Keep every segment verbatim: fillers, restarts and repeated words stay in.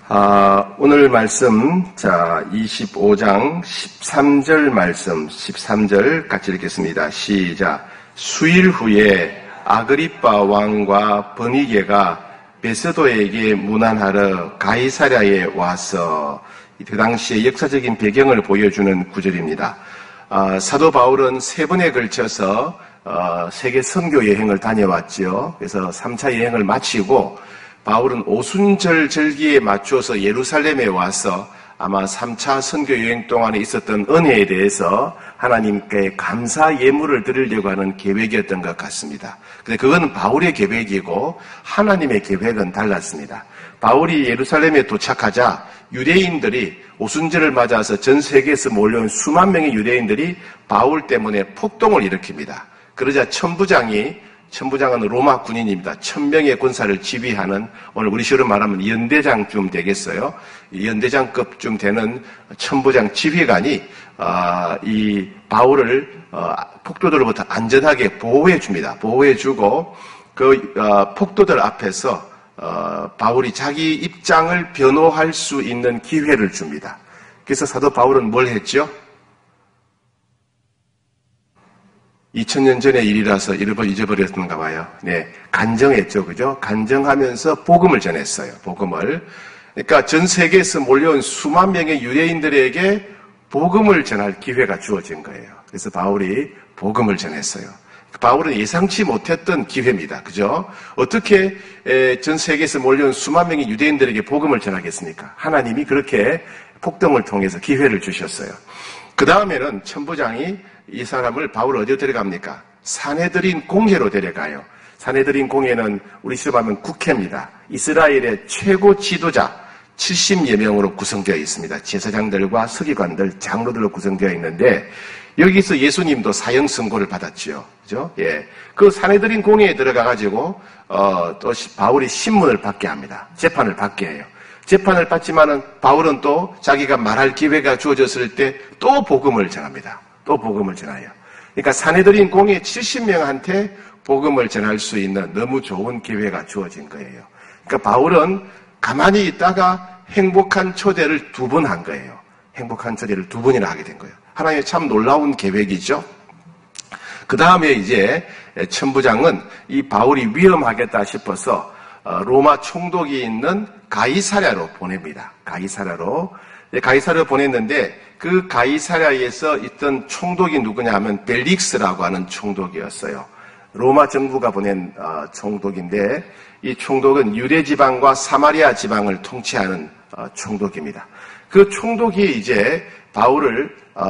아, 오늘 말씀, 자, 이십오 장 십삼 절 말씀, 십삼 절 같이 읽겠습니다. 시작. 수일 후에 아그리빠 왕과 버니게가 베스도에게 문안하러 가이사랴에 와서 그 당시의 역사적인 배경을 보여주는 구절입니다. 아, 사도 바울은 세 번에 걸쳐서 어, 세계 선교 여행을 다녀왔죠. 그래서 삼 차 여행을 마치고 바울은 오순절 절기에 맞춰서 예루살렘에 와서 아마 삼 차 선교 여행 동안에 있었던 은혜에 대해서 하나님께 감사 예물을 드리려고 하는 계획이었던 것 같습니다. 근데 그건 바울의 계획이고 하나님의 계획은 달랐습니다. 바울이 예루살렘에 도착하자 유대인들이 오순절을 맞아서 전 세계에서 몰려온 수만 명의 유대인들이 바울 때문에 폭동을 일으킵니다. 그러자 천부장이 천부장은 로마 군인입니다. 천 명의 군사를 지휘하는 오늘 우리 식으로 말하면 연대장쯤 되겠어요. 연대장급쯤 되는 천부장 지휘관이 이 바울을 폭도들로부터 안전하게 보호해 줍니다. 보호해 주고 그 폭도들 앞에서 바울이 자기 입장을 변호할 수 있는 기회를 줍니다. 그래서 사도 바울은 뭘 했죠? 이천 년 전의 일이라서 잊어버렸는가 봐요. 네, 간정했죠, 그죠? 간정하면서 복음을 전했어요. 복음을. 그러니까 전 세계에서 몰려온 수만 명의 유대인들에게 복음을 전할 기회가 주어진 거예요. 그래서 바울이 복음을 전했어요. 바울은 예상치 못했던 기회입니다. 그죠? 어떻게 전 세계에서 몰려온 수만 명의 유대인들에게 복음을 전하겠습니까? 하나님이 그렇게 폭동을 통해서 기회를 주셨어요. 그 다음에는 천부장이 이 사람을 바울을 어디로 데려갑니까? 사내들인 공회로 데려가요. 사내들인 공회는 우리 시로 하면 국회입니다. 이스라엘의 최고 지도자 칠십여 명으로 구성되어 있습니다. 제사장들과 서기관들, 장로들로 구성되어 있는데 여기서 예수님도 사형 선고를 받았지요. 그죠? 예. 그 사내들인 공회에 들어가가지고 어, 또 바울이 신문을 받게 합니다. 재판을 받게 해요. 재판을 받지만은 바울은 또 자기가 말할 기회가 주어졌을 때 또 복음을 전합니다. 또 복음을 전하여. 그러니까 사내들인 공회 칠십 명한테 복음을 전할 수 있는 너무 좋은 기회가 주어진 거예요. 그러니까 바울은 가만히 있다가 행복한 초대를 두 번 한 거예요. 행복한 초대를 두 번이나 하게 된 거예요. 하나님의 참 놀라운 계획이죠. 그 다음에 이제 천부장은 이 바울이 위험하겠다 싶어서 로마 총독이 있는 가이사랴로 보냅니다. 가이사랴로. 가이사랴로 보냈는데 그 가이사랴에서 있던 총독이 누구냐 하면 벨릭스라고 하는 총독이었어요. 로마 정부가 보낸 총독인데 이 총독은 유대 지방과 사마리아 지방을 통치하는 총독입니다. 그 총독이 이제 바울을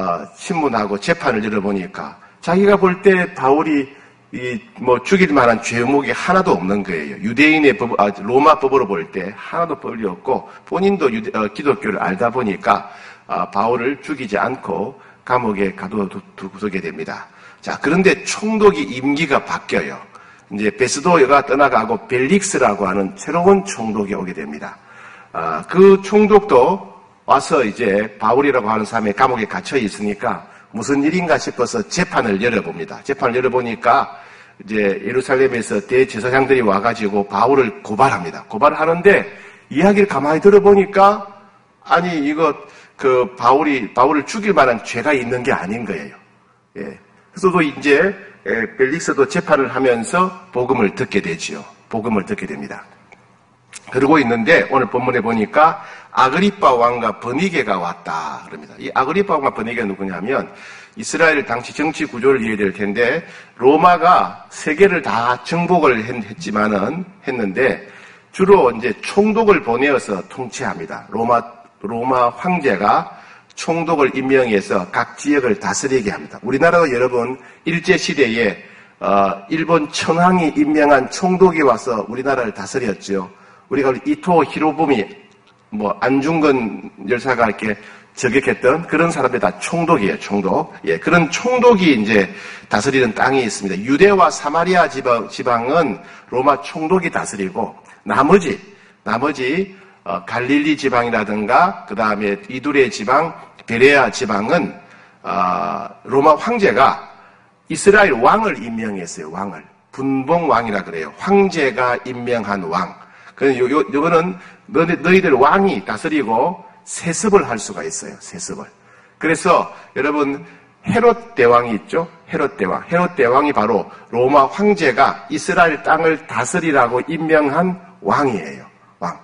신문하고 재판을 열어보니까 자기가 볼 때 바울이 이 뭐 죽일 만한 죄목이 하나도 없는 거예요. 유대인의 법, 아, 로마 법으로 볼 때 하나도 법이 없고 본인도 유대, 어, 기독교를 알다 보니까 아, 바울을 죽이지 않고 감옥에 가둬두게 됩니다. 자, 그런데 총독이 임기가 바뀌어요. 이제 베스도가 떠나가고 벨릭스라고 하는 새로운 총독이 오게 됩니다. 아, 그 총독도 와서 이제 바울이라고 하는 사람이 감옥에 갇혀 있으니까 무슨 일인가 싶어서 재판을 열어봅니다. 재판을 열어보니까 이제 예루살렘에서 대제사장들이 와가지고 바울을 고발합니다. 고발을 하는데 이야기를 가만히 들어보니까 아니 이거 그 바울이 바울을 죽일 만한 죄가 있는 게 아닌 거예요. 예. 그래서도 이제 벨릭스도 재판을 하면서 복음을 듣게 되지요. 복음을 듣게 됩니다. 그러고 있는데 오늘 본문에 보니까 아그리빠 왕과 버니게가 왔다 그럽니다. 이 아그리빠 왕과 버니게가 누구냐면 이스라엘 당시 정치 구조를 이해해야 될 텐데 로마가 세계를 다 정복을 했지만은 했는데 주로 이제 총독을 보내어서 통치합니다. 로마 로마 황제가 총독을 임명해서 각 지역을 다스리게 합니다. 우리나라도 여러분 일제 시대에 어, 일본 천황이 임명한 총독이 와서 우리나라를 다스렸죠. 우리가 이토 히로부미, 뭐 안중근 열사가 이렇게 저격했던 그런 사람들이 다 총독이에요. 총독. 예, 그런 총독이 이제 다스리는 땅이 있습니다. 유대와 사마리아 지방, 지방은 로마 총독이 다스리고 나머지 나머지 어, 갈릴리 지방이라든가 그 다음에 이두레 지방, 베레아 지방은 어, 로마 황제가 이스라엘 왕을 임명했어요. 왕을 분봉 왕이라 그래요. 황제가 임명한 왕. 그래서 요, 요, 요거는 너희, 너희들 왕이 다스리고 세습을 할 수가 있어요. 세습을. 그래서 여러분 헤롯 대왕이 있죠. 헤롯 대왕. 헤롯 대왕이 바로 로마 황제가 이스라엘 땅을 다스리라고 임명한 왕이에요. 왕.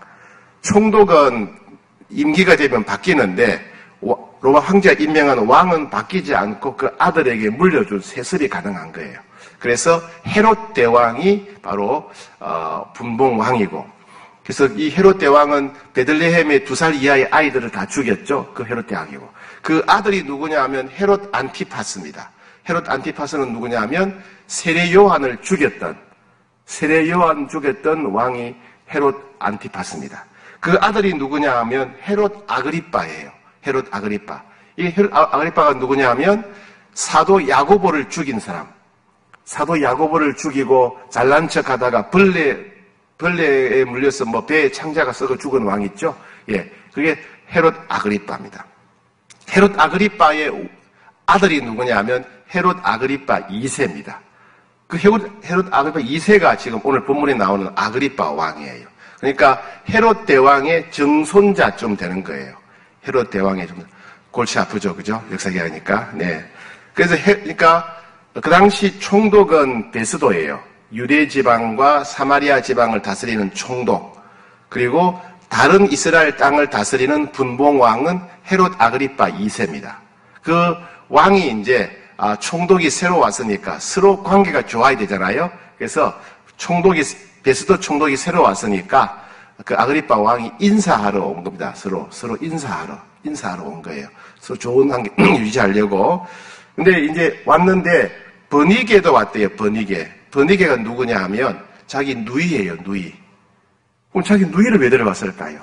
총독은 임기가 되면 바뀌는데 로마 황제가 임명한 왕은 바뀌지 않고 그 아들에게 물려준 세습이 가능한 거예요. 그래서 헤롯 대왕이 바로 어, 분봉 왕이고, 그래서 이 헤롯 대왕은 베들레헴의 두 살 이하의 아이들을 다 죽였죠. 그 헤롯 대왕이고, 그 아들이 누구냐 하면 헤롯 안티파스입니다. 헤롯 안티파스는 누구냐 하면 세례 요한을 죽였던 세례 요한 죽였던 왕이 헤롯 안티파스입니다. 그 아들이 누구냐 하면 헤롯 아그리빠예요. 헤롯 아그리빠. 이 헤롯 아그리빠가 누구냐 하면 사도 야고보를 죽인 사람. 사도 야고보를 죽이고 잘난 척 하다가 벌레, 벌레에 물려서 뭐 배에 창자가 썩어 죽은 왕 있죠? 예. 그게 헤롯 아그리빠입니다. 헤롯 아그리빠의 아들이 누구냐 하면 헤롯 아그리빠 이 세입니다. 그 헤롯, 헤롯 아그리빠 이 세가 지금 오늘 본문에 나오는 아그리빠 왕이에요. 그러니까 헤롯 대왕의 정손자쯤 되는 거예요. 헤롯 대왕의 좀 골치 아프죠, 그죠? 역사기하니까. 네. 그래서 헤, 그러니까 그 당시 총독은 베스도예요. 유대 지방과 사마리아 지방을 다스리는 총독. 그리고 다른 이스라엘 땅을 다스리는 분봉 왕은 헤롯 아그리빠 이 세입니다. 그 왕이 이제 아, 총독이 새로 왔으니까 서로 관계가 좋아야 되잖아요. 그래서 총독이 베스도 총독이 새로 왔으니까 그 아그리빠 왕이 인사하러 온 겁니다. 서로 서로 인사하러 인사하러 온 거예요. 서로 좋은 관계 유지하려고. 근데 이제 왔는데 버니게도 왔대요. 버니게. 버니게가 누구냐 하면 자기 누이예요. 누이. 그럼 자기 누이를 왜 데려왔을까요?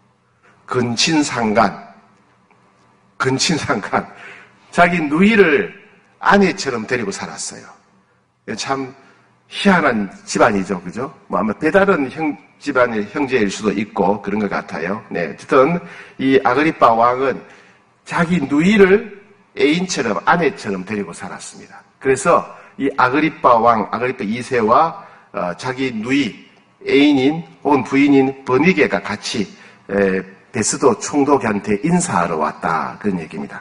근친상간. 근친상간. 자기 누이를 아내처럼 데리고 살았어요. 참 희한한 집안이죠. 그죠? 뭐 아마 배다른 형, 집안의 형제일 수도 있고 그런 것 같아요. 네. 어쨌든 이 아그리빠 왕은 자기 누이를 애인처럼, 아내처럼 데리고 살았습니다. 그래서 이 아그리빠 왕, 아그리빠 이 세와 어, 자기 누이, 애인인 혹은 부인인 버니게가 같이 에, 베스도 총독한테 인사하러 왔다. 그런 얘기입니다.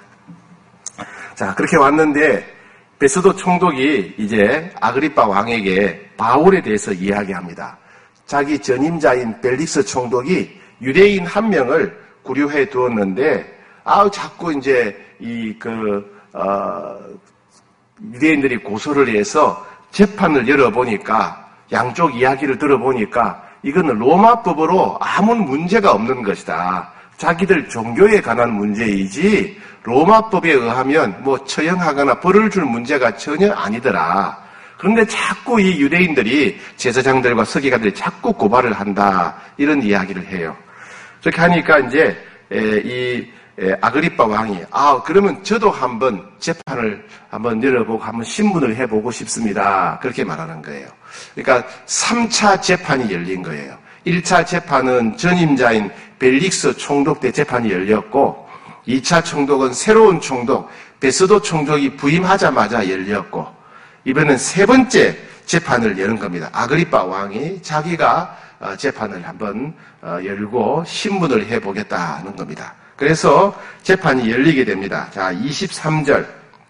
자, 그렇게 왔는데 베스도 총독이 이제 아그리빠 왕에게 바울에 대해서 이야기합니다. 자기 전임자인 벨릭스 총독이 유대인 한 명을 구류해 두었는데, 아우, 자꾸 이제 이, 그, 어, 유대인들이 고소를 해서 재판을 열어보니까, 양쪽 이야기를 들어보니까, 이거는 로마법으로 아무 문제가 없는 것이다. 자기들 종교에 관한 문제이지, 로마법에 의하면 뭐 처형하거나 벌을 줄 문제가 전혀 아니더라. 그런데 자꾸 이 유대인들이 제사장들과 서기관들이 자꾸 고발을 한다. 이런 이야기를 해요. 그렇게 하니까 이제 이 아그리빠 왕이 아 그러면 저도 한번 재판을 한번 열어보고 한번 신문을 해보고 싶습니다. 그렇게 말하는 거예요. 그러니까 삼 차 재판이 열린 거예요. 일 차 재판은 전임자인 벨릭스 총독 때 재판이 열렸고 이 차 총독은 새로운 총독 베스도 총독이 부임하자마자 열렸고 이번엔 세 번째 재판을 여는 겁니다. 아그리빠 왕이 자기가 재판을 한번 열고 신문을 해보겠다는 겁니다. 그래서 재판이 열리게 됩니다. 자, 이십삼 절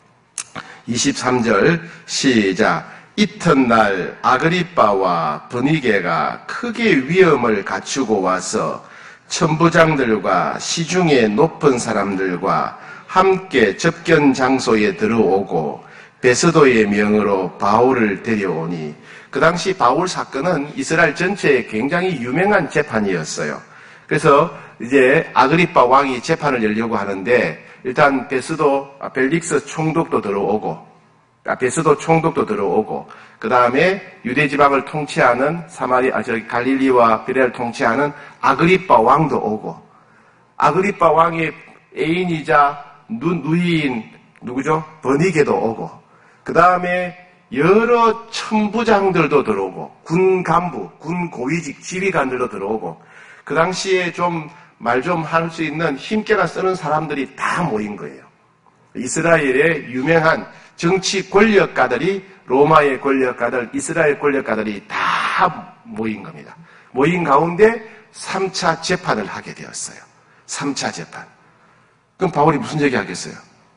이십삼 절 시작. 이튿날 아그리빠와 버니게가 크게 위엄을 갖추고 와서 천부장들과 시중에 높은 사람들과 함께 접견 장소에 들어오고 베스도의 명으로 바울을 데려오니 그 당시 바울 사건은 이스라엘 전체에 굉장히 유명한 재판이었어요. 그래서 이제 아그리빠 왕이 재판을 열려고 하는데 일단 베스도 벨릭스 총독도 들어오고 베스도 총독도 들어오고 그 다음에 유대 지방을 통치하는 사마리 아 저기 갈릴리와 비레를 통치하는 아그리빠 왕도 오고 아그리빠 왕의 애인이자 누, 누이인 누구죠? 버니게도 오고 그 다음에 여러 천부장들도 들어오고 군 간부, 군 고위직 지휘관들도 들어오고 그 당시에 좀 말 좀 할 수 있는 힘께나 쓰는 사람들이 다 모인 거예요. 이스라엘의 유명한 정치 권력가들이 로마의 권력가들, 이스라엘 권력가들이 다 모인 겁니다. 모인 가운데 삼 차 재판을 하게 되었어요. 삼 차 재판. 그럼 바울이 무슨 얘기 하겠어요?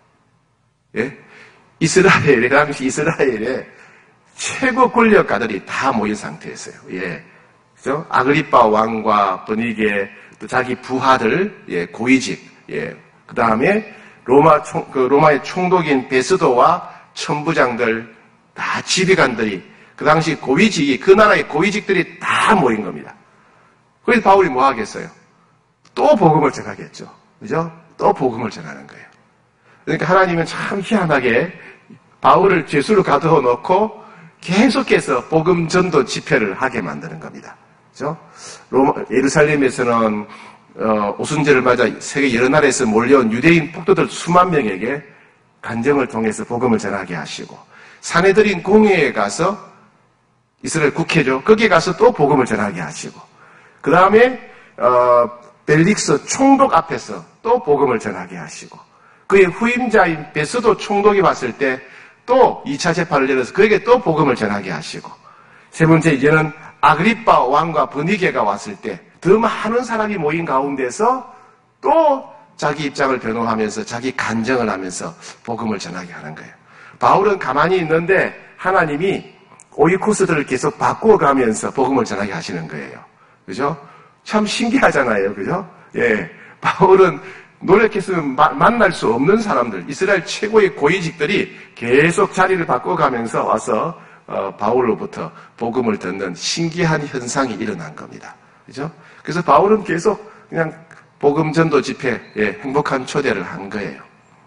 예? 이스라엘에, 당시 이스라엘에 최고 권력가들이 다 모인 상태였어요. 예. 그죠? 아그리빠 왕과 버니게, 또 자기 부하들, 예, 고위직, 예. 그 다음에 로마 총, 그 로마의 총독인 베스도와 천부장들, 다 지휘관들이, 그 당시 고위직이, 그 나라의 고위직들이 다 모인 겁니다. 그래서 바울이 뭐 하겠어요? 또 복음을 전하겠죠. 그죠? 또 복음을 전하는 거예요. 그러니까 하나님은 참 희한하게 바울을 죄수로 가두어 놓고 계속해서 복음 전도 집회를 하게 만드는 겁니다. 그죠? 로마, 예루살렘에서는, 어, 오순절을 맞아 세계 여러 나라에서 몰려온 유대인 폭도들 수만 명에게 간정을 통해서 복음을 전하게 하시고, 사내들인 공회에 가서, 이스라엘 국회죠. 거기에 가서 또 복음을 전하게 하시고, 그 다음에, 어, 벨릭스 총독 앞에서 또 복음을 전하게 하시고, 그의 후임자인 베스도 총독이 왔을 때 또 이 차 재판을 열어서 그에게 또 복음을 전하게 하시고, 세 번째 이제는 아그리빠 왕과 버니게가 왔을 때 더 많은 사람이 모인 가운데서 또 자기 입장을 변호하면서 자기 간증을 하면서 복음을 전하게 하는 거예요. 바울은 가만히 있는데 하나님이 오이코스들을 계속 바꾸어가면서 복음을 전하게 하시는 거예요. 그죠? 참 신기하잖아요. 그죠? 예. 바울은 노력했으면 마, 만날 수 없는 사람들, 이스라엘 최고의 고위직들이 계속 자리를 바꿔가면서 와서 어, 바울로부터 복음을 듣는 신기한 현상이 일어난 겁니다. 그죠? 그래서 바울은 계속 그냥 복음 전도 집회에 행복한 초대를 한 거예요.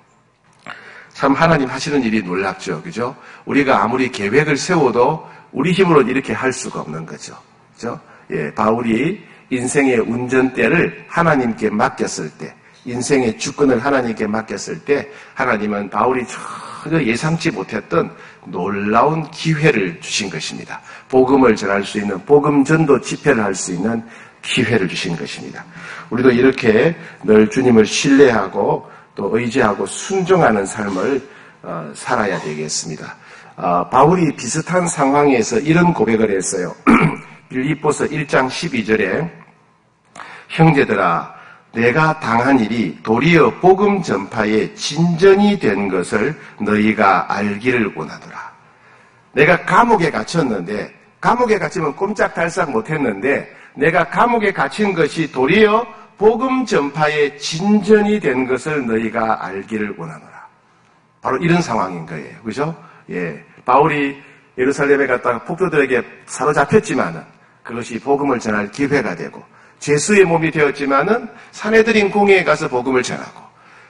참 하나님 하시는 일이 놀랍죠. 그죠? 우리가 아무리 계획을 세워도 우리 힘으로는 이렇게 할 수가 없는 거죠. 그죠? 예, 바울이 인생의 운전대를 하나님께 맡겼을 때, 인생의 주권을 하나님께 맡겼을 때, 하나님은 바울이 전혀 예상치 못했던 놀라운 기회를 주신 것입니다. 복음을 전할 수 있는, 복음 전도 집회를 할 수 있는 기회를 주신 것입니다. 우리도 이렇게 늘 주님을 신뢰하고 또 의지하고 순종하는 삶을 어, 살아야 되겠습니다. 어, 바울이 비슷한 상황에서 이런 고백을 했어요. 빌립보서 일 장 십이 절에 형제들아 내가 당한 일이 도리어 복음 전파의 진전이 된 것을 너희가 알기를 원하노라. 내가 감옥에 갇혔는데 감옥에 갇히면 꼼짝달싹 못했는데 내가 감옥에 갇힌 것이 도리어 복음 전파의 진전이 된 것을 너희가 알기를 원하노라. 바로 이런 상황인 거예요. 그죠? 예. 바울이 예루살렘에 갔다가 폭도들에게 사로잡혔지만은 그것이 복음을 전할 기회가 되고 죄수의 몸이 되었지만은 사내들인 공회에 가서 복음을 전하고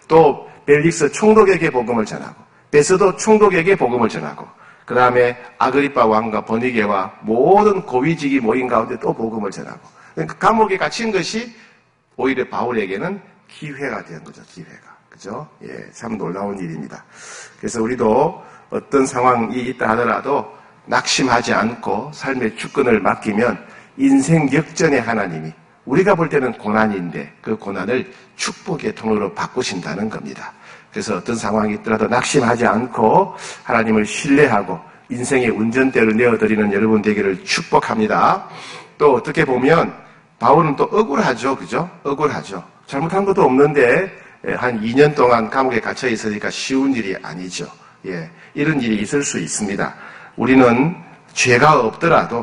또 벨릭스 총독에게 복음을 전하고 베스도 총독에게 복음을 전하고 그 다음에 아그리빠 왕과 버니게와 모든 고위직이 모인 가운데 또 복음을 전하고 그러니까 감옥에 갇힌 것이 오히려 바울에게는 기회가 된 거죠. 기회가. 그죠? 예, 참 놀라운 일입니다. 그래서 우리도 어떤 상황이 있다 하더라도 낙심하지 않고 삶의 주권을 맡기면 인생 역전의 하나님이 우리가 볼 때는 고난인데 그 고난을 축복의 통로로 바꾸신다는 겁니다. 그래서 어떤 상황이 있더라도 낙심하지 않고 하나님을 신뢰하고 인생의 운전대를 내어드리는 여러분 되기를 축복합니다. 또 어떻게 보면 바울은 또 억울하죠. 그죠? 억울하죠. 잘못한 것도 없는데 한 이 년 동안 감옥에 갇혀 있으니까 쉬운 일이 아니죠. 예, 이런 일이 있을 수 있습니다. 우리는 죄가 없더라도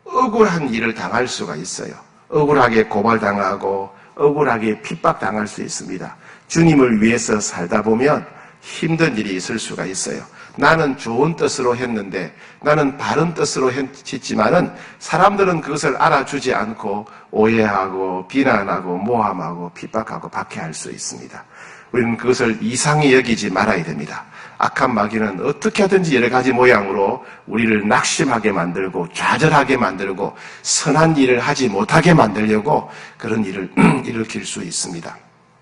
억울한 일을 당할 수가 있어요. 억울하게 고발당하고 억울하게 핍박당할 수 있습니다. 주님을 위해서 살다 보면 힘든 일이 있을 수가 있어요. 나는 좋은 뜻으로 했는데 나는 바른 뜻으로 했지만은 사람들은 그것을 알아주지 않고 오해하고 비난하고 모함하고 핍박하고 박해할 수 있습니다. 우리는 그것을 이상히 여기지 말아야 됩니다. 악한 마귀는 어떻게 하든지 여러 가지 모양으로 우리를 낙심하게 만들고 좌절하게 만들고 선한 일을 하지 못하게 만들려고 그런 일을 일으킬 수 있습니다.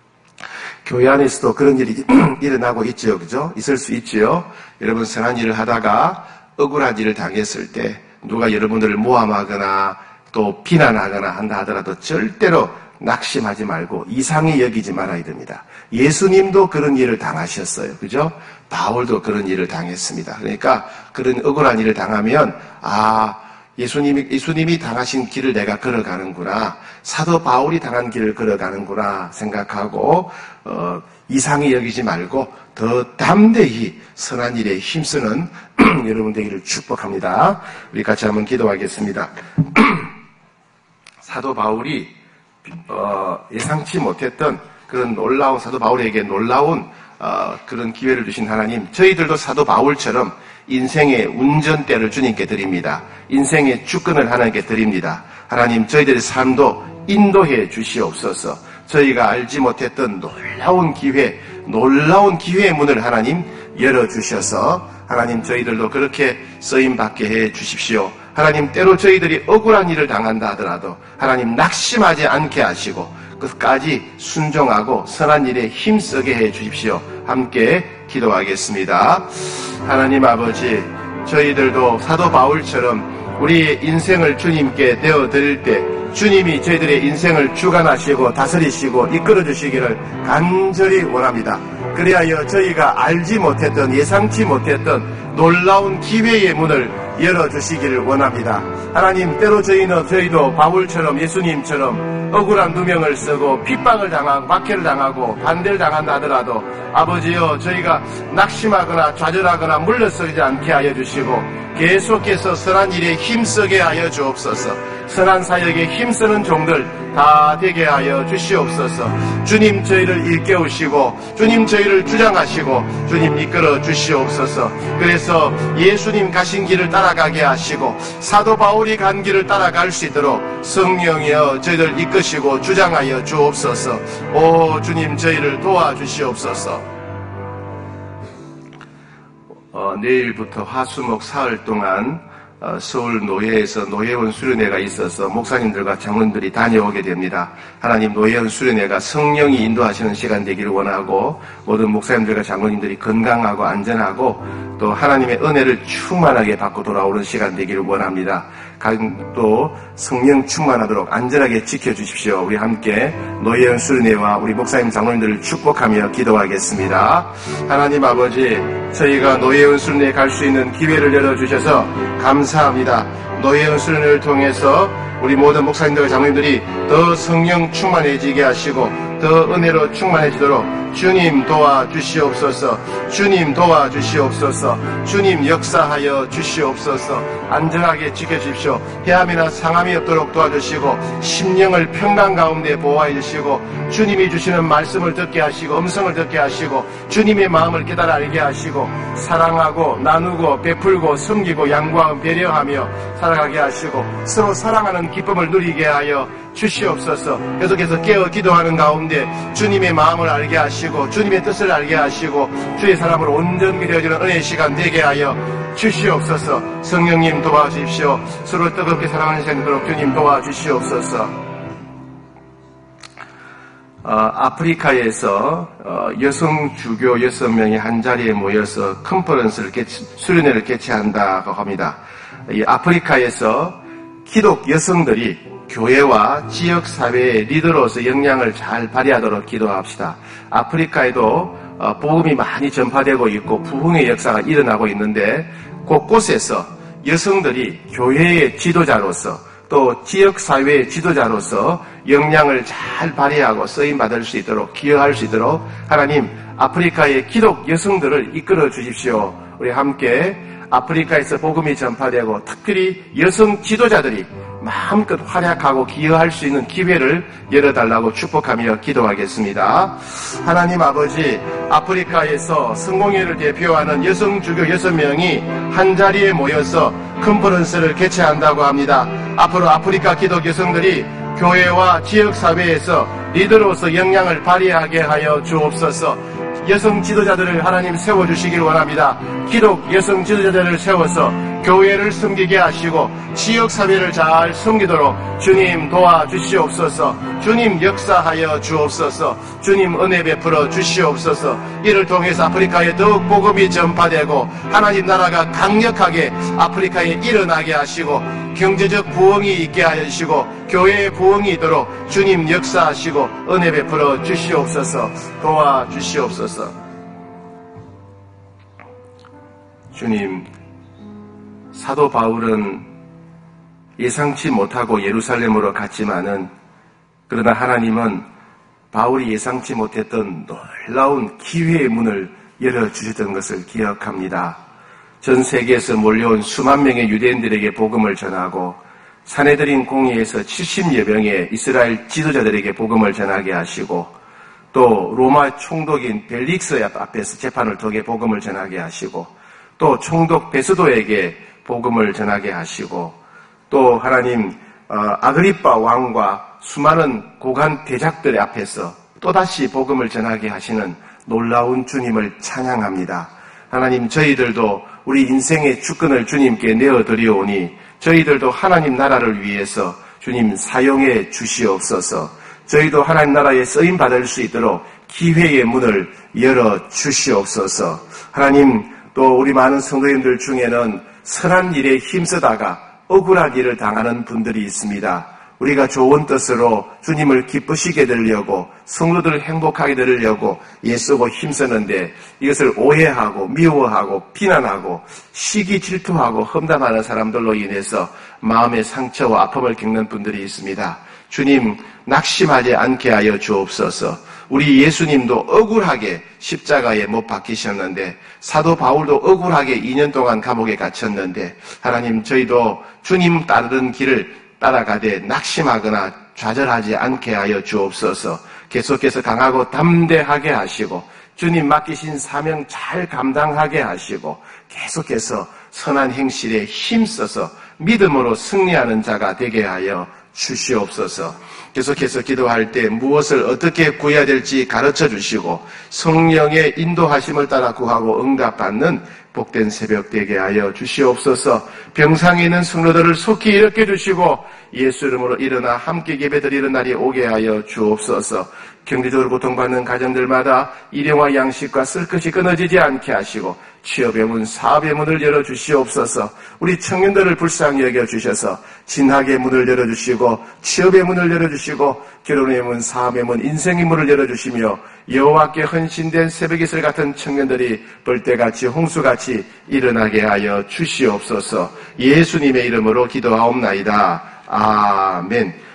교회 안에서도 그런 일이 일어나고 있죠. 그죠? 있을 수 있죠. 여러분 선한 일을 하다가 억울한 일을 당했을 때 누가 여러분들을 모함하거나 또 비난하거나 한다 하더라도 절대로 낙심하지 말고 이상히 여기지 말아야 됩니다. 예수님도 그런 일을 당하셨어요. 그죠? 바울도 그런 일을 당했습니다. 그러니까 그런 억울한 일을 당하면 아 예수님이, 예수님이 당하신 길을 내가 걸어가는구나. 사도 바울이 당한 길을 걸어가는구나 생각하고, 어, 이상히 여기지 말고 더 담대히 선한 일에 힘쓰는 여러분 되기를 축복합니다. 우리 같이 한번 기도하겠습니다. 사도 바울이 어, 예상치 못했던 그런 놀라운, 사도 바울에게 놀라운 어, 그런 기회를 주신 하나님, 저희들도 사도 바울처럼 인생의 운전대를 주님께 드립니다. 인생의 주권을 하나님께 드립니다. 하나님, 저희들의 삶도 인도해 주시옵소서. 저희가 알지 못했던 놀라운 기회, 놀라운 기회의 문을 하나님 열어주셔서 하나님, 저희들도 그렇게 쓰임받게 해 주십시오. 하나님, 때로 저희들이 억울한 일을 당한다 하더라도 하나님 낙심하지 않게 하시고 끝까지 순종하고 선한 일에 힘쓰게 해 주십시오. 함께 기도하겠습니다. 하나님 아버지, 저희들도 사도 바울처럼 우리의 인생을 주님께 내어드릴 때 주님이 저희들의 인생을 주관하시고 다스리시고 이끌어주시기를 간절히 원합니다. 그리하여 저희가 알지 못했던, 예상치 못했던 놀라운 기회의 문을 열어주시기를 원합니다. 하나님, 때로 저희는 저희도 바울처럼 예수님처럼 억울한 누명을 쓰고 핍박을 당하고 박해를 당하고 반대를 당한다 하더라도 아버지여, 저희가 낙심하거나 좌절하거나 물러서지 않게 하여 주시고 계속해서 선한 일에 힘쓰게 하여 주옵소서. 선한 사역에 힘쓰는 종들 다 되게 하여 주시옵소서. 주님, 저희를 일깨우시고 주님, 저희를 주장하시고 주님, 이끌어 주시옵소서. 그래서 예수님 가신 길을 따라가게 하시고 사도 바울이 간 길을 따라갈 수 있도록 성령이여 저희를 이끄시고 주장하여 주옵소서. 오 주님, 저희를 도와주시옵소서. 어, 내일부터 화수목 사흘 동안 어, 서울 노회에서 노회원 수련회가 있어서 목사님들과 장로님들이 다녀오게 됩니다. 하나님, 노회원 수련회가 성령이 인도하시는 시간 되기를 원하고 모든 목사님들과 장로님들이 건강하고 안전하고 또 하나님의 은혜를 충만하게 받고 돌아오는 시간 되기를 원합니다. 또 성령 충만하도록 안전하게 지켜주십시오. 우리 함께 노회원 수련회와 우리 목사님 장로님들을 축복하며 기도하겠습니다. 하나님 아버지, 저희가 노회원 수련회에 갈 수 있는 기회를 열어주셔서 감사합니다. 노회원 수련회를 통해서 우리 모든 목사님들과 장로님들이 더 성령 충만해지게 하시고 더 은혜로 충만해지도록 주님 도와주시옵소서. 주님 도와주시옵소서. 주님 역사하여 주시옵소서. 안전하게 지켜주십시오. 해함이나 상함이 없도록 도와주시고 심령을 평강 가운데 보호해 주시고 주님이 주시는 말씀을 듣게 하시고 음성을 듣게 하시고 주님의 마음을 깨달아 알게 하시고 사랑하고 나누고 베풀고 섬기고 양보하고 배려하며 살아가게 하시고 서로 사랑하는 기쁨을 누리게 하여 주시옵소서. 계속해서 깨어 기도하는 가운데 주님의 마음을 알게 하시고 주님의 뜻을 알게 하시고 주의 사람으로 온전히 되어지는 은혜의 시간 되게 하여 주시옵소서. 성령님 도와주십시오. 서로 뜨겁게 사랑하는 시간 되도록 주님 도와주시옵소서. 어, 아프리카에서 어, 여성 주교 여섯 명이 한 자리에 모여서 컨퍼런스를 개최, 수련회를 개최한다고 합니다. 이 아프리카에서 기독 여성들이 교회와 지역사회의 리더로서 역량을 잘 발휘하도록 기도합시다. 아프리카에도 복음이 많이 전파되고 있고 부흥의 역사가 일어나고 있는데 곳곳에서 여성들이 교회의 지도자로서 또 지역사회의 지도자로서 역량을 잘 발휘하고 쓰임받을 수 있도록 기여할 수 있도록 하나님, 아프리카의 기독 여성들을 이끌어 주십시오. 우리 함께 아프리카에서 복음이 전파되고 특별히 여성 지도자들이 마음껏 활약하고 기여할 수 있는 기회를 열어달라고 축복하며 기도하겠습니다. 하나님 아버지, 아프리카에서 성공회를 대표하는 여성 주교 여섯 명이 한 자리에 모여서 컨퍼런스를 개최한다고 합니다. 앞으로 아프리카 기독 여성들이 교회와 지역사회에서 리더로서 역량을 발휘하게 하여 주옵소서. 여성 지도자들을 하나님 세워주시길 원합니다. 기독 여성 지도자들을 세워서 교회를 섬기게 하시고 지역사회를 잘 섬기도록 주님 도와주시옵소서. 주님 역사하여 주옵소서. 주님 은혜 베풀어 주시옵소서. 이를 통해서 아프리카에 더욱 복음이 전파되고 하나님 나라가 강력하게 아프리카에 일어나게 하시고 경제적 부흥이 있게 하여 주시고 교회의 부흥이 있도록 주님 역사하시고 은혜 베풀어 주시옵소서. 도와주시옵소서. 주님, 사도 바울은 예상치 못하고 예루살렘으로 갔지만은 그러나 하나님은 바울이 예상치 못했던 놀라운 기회의 문을 열어주셨던 것을 기억합니다. 전 세계에서 몰려온 수만 명의 유대인들에게 복음을 전하고 사내들인 공회에서 칠십여 명의 이스라엘 지도자들에게 복음을 전하게 하시고 또 로마 총독인 벨릭스 앞에서 재판을 통해 복음을 전하게 하시고 또 총독 베스도에게 복음을 전하게 하시고 또 하나님 아그리빠 왕과 수많은 고관 대작들 앞에서 또다시 복음을 전하게 하시는 놀라운 주님을 찬양합니다. 하나님, 저희들도 우리 인생의 주권을 주님께 내어드리오니 저희들도 하나님 나라를 위해서 주님 사용해 주시옵소서. 저희도 하나님 나라에 쓰임받을 수 있도록 기회의 문을 열어 주시옵소서. 하나님, 또 우리 많은 성도님들 중에는 선한 일에 힘쓰다가 억울한 일을 당하는 분들이 있습니다. 우리가 좋은 뜻으로 주님을 기쁘시게 되려고 성도들을 행복하게 되려고 애쓰고 힘쓰는데 이것을 오해하고 미워하고 비난하고 시기 질투하고 험담하는 사람들로 인해서 마음의 상처와 아픔을 겪는 분들이 있습니다. 주님, 낙심하지 않게 하여 주옵소서. 우리 예수님도 억울하게 십자가에 못 박히셨는데 사도 바울도 억울하게 이 년 동안 감옥에 갇혔는데 하나님, 저희도 주님 따르는 길을 따라가되 낙심하거나 좌절하지 않게 하여 주옵소서. 계속해서 강하고 담대하게 하시고 주님 맡기신 사명 잘 감당하게 하시고 계속해서 선한 행실에 힘써서 믿음으로 승리하는 자가 되게 하여 주시옵소서. 계속해서 기도할 때 무엇을 어떻게 구해야 될지 가르쳐 주시고 성령의 인도하심을 따라 구하고 응답받는 복된 새벽 되게 하여 주시옵소서. 병상에 있는 성도들을 속히 일으켜 주시고 예수 이름으로 일어나 함께 예배드리는 날이 오게 하여 주옵소서. 경제적으로 고통받는 가정들마다 일용할 양식과 쓸 것이 끊어지지 않게 하시고 취업의 문, 사업의 문을 열어주시옵소서. 우리 청년들을 불쌍히 여겨주셔서 진학의 문을 열어주시고 취업의 문을 열어주시고 결혼의 문, 사업의 문, 인생의 문을 열어주시며 여호와께 헌신된 새벽 이슬 같은 청년들이 벌떼같이 홍수같이 일어나게 하여 주시옵소서. 예수님의 이름으로 기도하옵나이다. 아멘.